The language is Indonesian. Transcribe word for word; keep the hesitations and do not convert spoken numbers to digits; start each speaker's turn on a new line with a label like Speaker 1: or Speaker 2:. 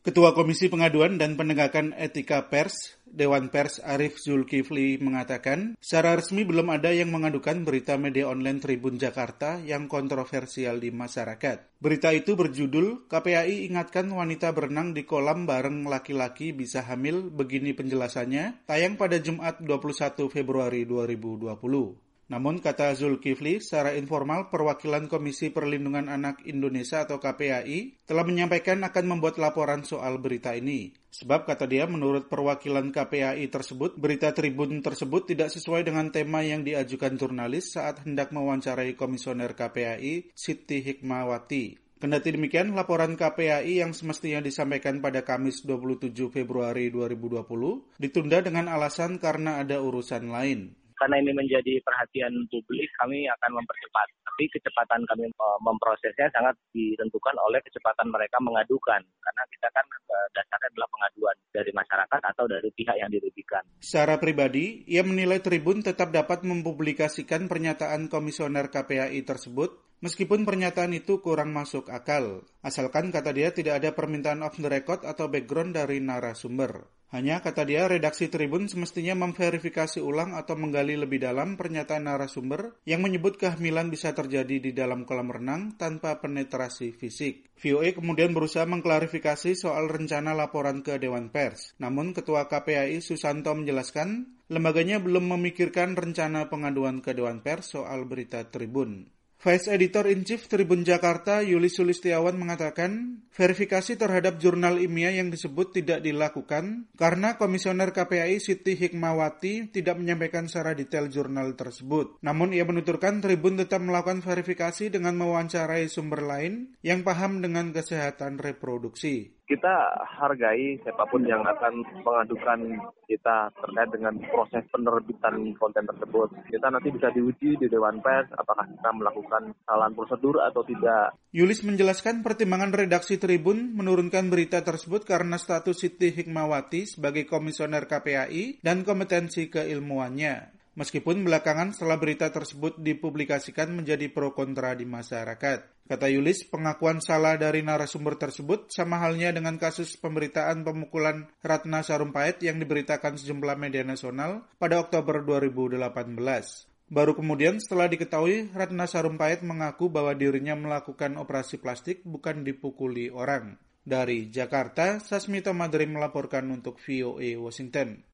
Speaker 1: Ketua Komisi Pengaduan dan Penegakan Etika Pers, Dewan Pers Arief Zulkifli mengatakan, secara resmi belum ada yang mengadukan berita media online Tribun Jakarta yang kontroversial di masyarakat. Berita itu berjudul, K P A I ingatkan wanita berenang di kolam bareng laki-laki bisa hamil, begini penjelasannya, tayang pada Jumat dua puluh satu Februari dua ribu dua puluh. Namun, kata Zulkifli, secara informal perwakilan Komisi Perlindungan Anak Indonesia atau K P A I telah menyampaikan akan membuat laporan soal berita ini. Sebab, kata dia, menurut perwakilan K P A I tersebut, berita Tribun tersebut tidak sesuai dengan tema yang diajukan jurnalis saat hendak mewawancarai Komisioner K P A I, Siti Hikmawati. Kendati demikian, laporan K P A I yang semestinya disampaikan pada Kamis dua puluh tujuh Februari dua ribu dua puluh ditunda dengan alasan karena ada urusan lain.
Speaker 2: Karena ini menjadi perhatian publik, kami akan mempercepat. Tapi kecepatan kami memprosesnya sangat ditentukan oleh kecepatan mereka mengadukan. Karena kita kan dasarnya adalah pengaduan dari masyarakat atau dari pihak yang dirugikan.
Speaker 1: Secara pribadi, ia menilai Tribun tetap dapat mempublikasikan pernyataan Komisioner K P A I tersebut, meskipun pernyataan itu kurang masuk akal. Asalkan, kata dia, tidak ada permintaan off the record atau background dari narasumber. Hanya, kata dia, redaksi Tribun semestinya memverifikasi ulang atau menggali lebih dalam pernyataan narasumber yang menyebut kehamilan bisa terjadi di dalam kolam renang tanpa penetrasi fisik. V O A kemudian berusaha mengklarifikasi soal rencana laporan ke Dewan Pers. Namun, Ketua K P A I Susanto menjelaskan, lembaganya belum memikirkan rencana pengaduan ke Dewan Pers soal berita Tribun. Vice Editor-in-Chief Tribun Jakarta, Yulis Sulistiawan mengatakan, verifikasi terhadap jurnal ilmiah yang disebut tidak dilakukan karena Komisioner K P A I Siti Hikmawati tidak menyampaikan secara detail jurnal tersebut. Namun ia menuturkan Tribun tetap melakukan verifikasi dengan mewawancarai sumber lain yang paham dengan kesehatan reproduksi.
Speaker 3: Kita hargai siapapun yang akan mengadukan kita terkait dengan proses penerbitan konten tersebut. Kita nanti bisa diuji di Dewan Pers apakah kita melakukan kesalahan prosedur atau tidak.
Speaker 1: Yulis menjelaskan pertimbangan redaksi Tribun menurunkan berita tersebut karena status Siti Hikmawati sebagai Komisioner K P A I dan kompetensi keilmuannya. Meskipun belakangan setelah berita tersebut dipublikasikan menjadi pro kontra di masyarakat. Kata Yulis, pengakuan salah dari narasumber tersebut sama halnya dengan kasus pemberitaan pemukulan Ratna Sarumpait yang diberitakan sejumlah media nasional pada Oktober dua ribu delapan belas. Baru kemudian setelah diketahui Ratna Sarumpait mengaku bahwa dirinya melakukan operasi plastik bukan dipukuli orang. Dari Jakarta, Sasmito Madrim melaporkan untuk V O A Washington.